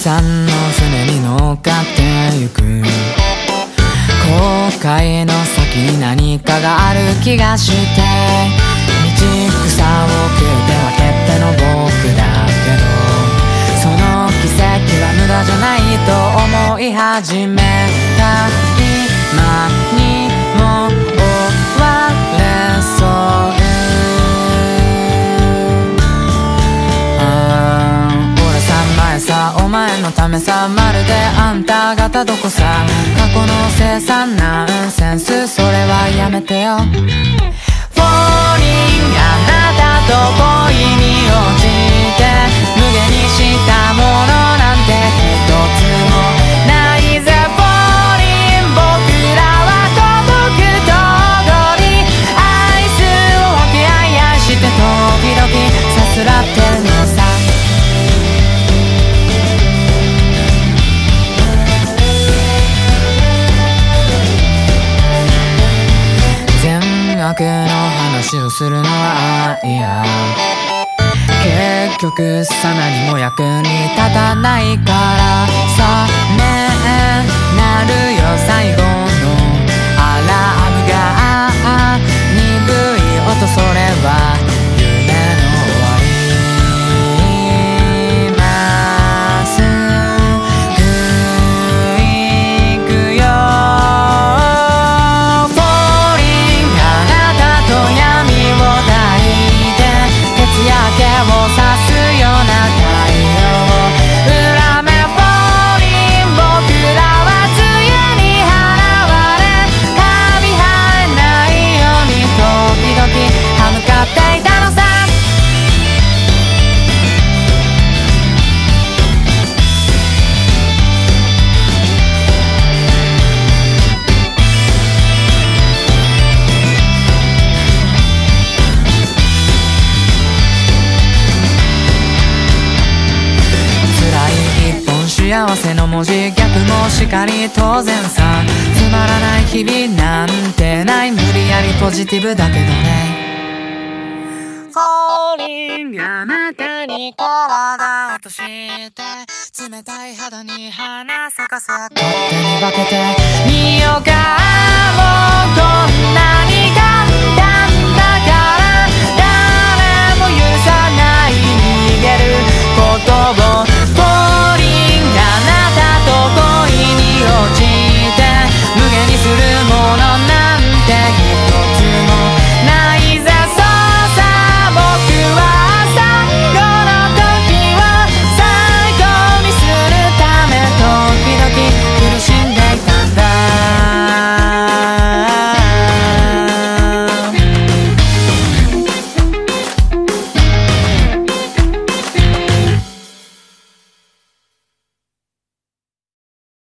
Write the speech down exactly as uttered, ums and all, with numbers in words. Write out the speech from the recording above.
さんの船に乗っかってゆく。後悔の先に何かがある気がして、道草を切って分けての僕だけど、その奇跡は無駄じゃないと思い始めた。今にも終われそう。俺さ前さお前のためさ、まるであんた方どこさ。過去の凄惨なセンス、それはやめてよ。Falling あなたと恋に落ちて無限にしたものなんて一つもないぜ。 Falling 僕らは孤独と踊り、愛すを分け合い愛して時々さすらってるのさ。悪の話をするのは嫌。結局さ何も役に立たないからさ。ねえなるよ最後のアラームが鈍い音、それは夢の終わり。まっすぐ行くよ。を刺すような太陽裏目。フォーリン僕らは梅雨に払われ、カビ生えないように時々歯向かっていたのさ。幸せの文字逆もしかり当然さ。つまらない日々なんてない、無理やりポジティブだけどね。Falling あなたに体をとして冷たい肌に花咲かせ、勝手に分けてみようか。もうこんな